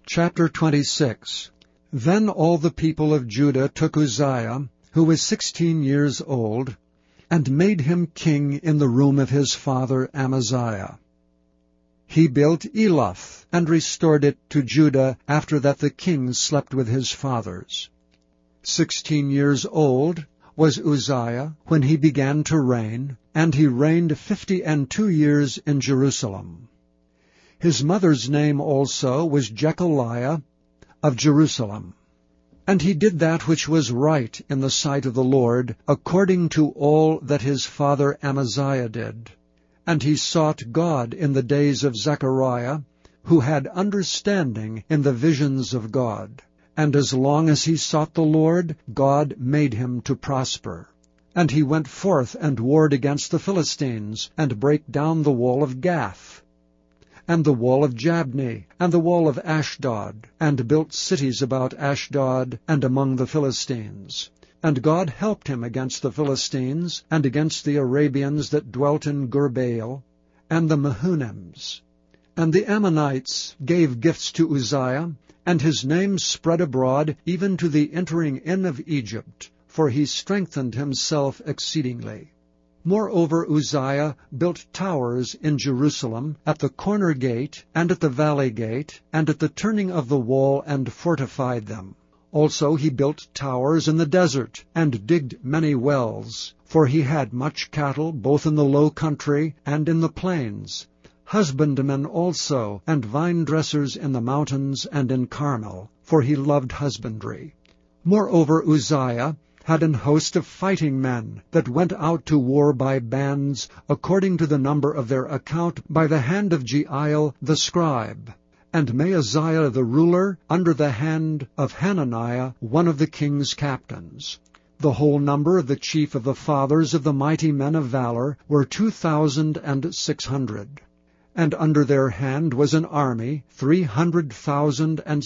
Chapter 26. Then all the people of Judah took Uzziah, who was 16 years old, and made him king in the room of his father Amaziah. He built Eloth, and restored it to Judah after that the king slept with his fathers. 16 years old was Uzziah when he began to reign, and he reigned 52 years in Jerusalem. His mother's name also was Jechaliah of Jerusalem. And he did that which was right in the sight of the Lord, according to all that his father Amaziah did. And he sought God in the days of Zechariah, who had understanding in the visions of God. And as long as he sought the Lord, God made him to prosper. And he went forth and warred against the Philistines, and brake down the wall of Gath, and the wall of Jabneh, and the wall of Ashdod, and built cities about Ashdod and among the Philistines. And God helped him against the Philistines, and against the Arabians that dwelt in Gurbaal, and the Mehunims. And the Ammonites gave gifts to Uzziah, and his name spread abroad even to the entering in of Egypt, for he strengthened himself exceedingly. Moreover, Uzziah built towers in Jerusalem, at the corner gate, and at the valley gate, and at the turning of the wall, and fortified them. Also he built towers in the desert, and digged many wells, for he had much cattle, both in the low country and in the plains, husbandmen also, and vine-dressers in the mountains and in Carmel, for he loved husbandry. Moreover, Uzziah had an host of fighting men that went out to war by bands, according to the number of their account, by the hand of Jeiel the scribe, and Maaziah the ruler, under the hand of Hananiah, one of the king's captains. The whole number of the chief of the fathers of the mighty men of valor were 2,600. And under their hand was an army, 300,000 and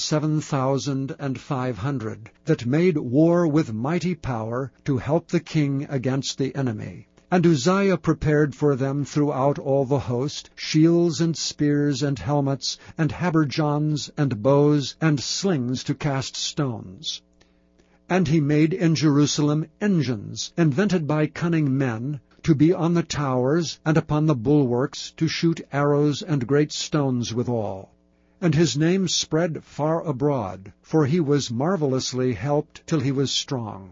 7,500, that made war with mighty power to help the king against the enemy. And Uzziah prepared for them throughout all the host shields and spears and helmets and habergeons and bows and slings to cast stones. And he made in Jerusalem engines, invented by cunning men, to be on the towers and upon the bulwarks, to shoot arrows and great stones withal. And his name spread far abroad, for he was marvelously helped till he was strong.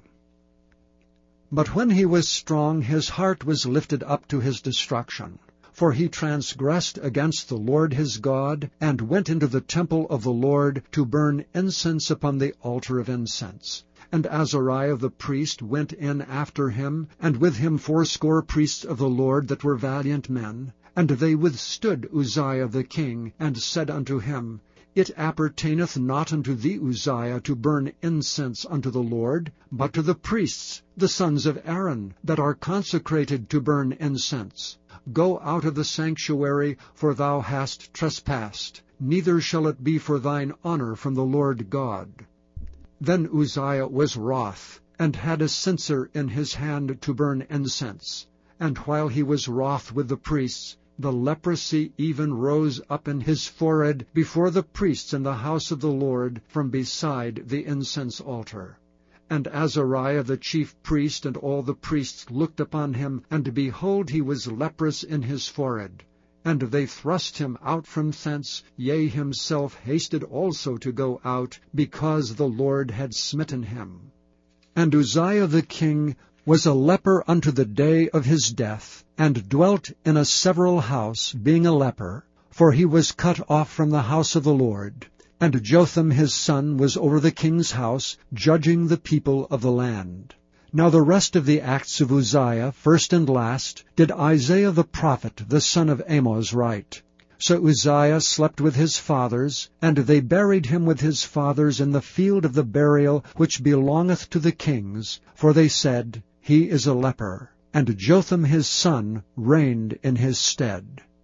But when he was strong, his heart was lifted up to his destruction. For he transgressed against the Lord his God, and went into the temple of the Lord to burn incense upon the altar of incense. And Azariah the priest went in after him, and with him 80 priests of the Lord that were valiant men. And they withstood Uzziah the king, and said unto him, It appertaineth not unto thee, Uzziah, to burn incense unto the Lord, but to the priests, the sons of Aaron, that are consecrated to burn incense. Go out of the sanctuary, for thou hast trespassed, neither shall it be for thine honor from the Lord God. Then Uzziah was wroth, and had a censer in his hand to burn incense. And while he was wroth with the priests, the leprosy even rose up in his forehead before the priests in the house of the Lord from beside the incense altar. And Azariah the chief priest and all the priests looked upon him, and behold, he was leprous in his forehead. And they thrust him out from thence, yea, himself hasted also to go out, because the Lord had smitten him. And Uzziah the king was a leper unto the day of his death, and dwelt in a several house, being a leper, for he was cut off from the house of the Lord. And Jotham his son was over the king's house, judging the people of the land. Now the rest of the acts of Uzziah, first and last, did Isaiah the prophet, the son of Amoz, write. So Uzziah slept with his fathers, and they buried him with his fathers in the field of the burial which belongeth to the kings, for they said, He is a leper. And Jotham his son reigned in his stead.